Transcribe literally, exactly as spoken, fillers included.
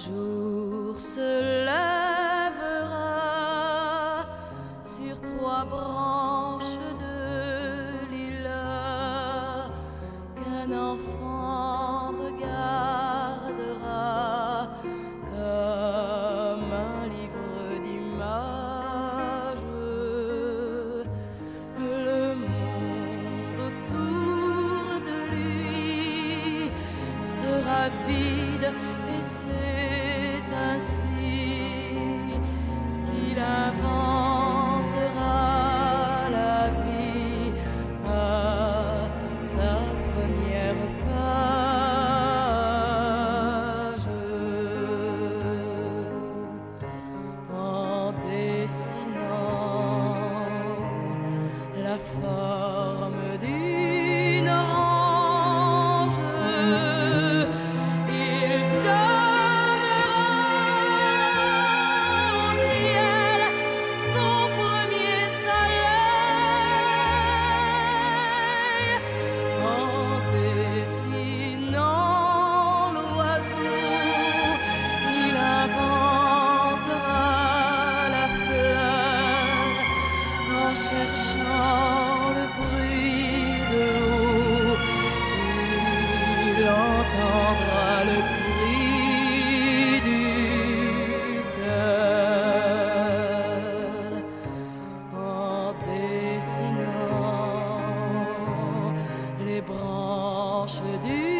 jour se lèvera sur trois branches de lilas qu'un enfant regardera comme un livre d'images. Le monde autour de lui sera vide et c'est ainsi qu'il inventera la vie à sa première page. En dessinant la forme d'une orange, il donnera au ciel son premier soleil. En dessinant l'oiseau, il inventera la fleur. En cherchant le bruit de l'eau, il entendra le cri du cœur. En dessinant les branches du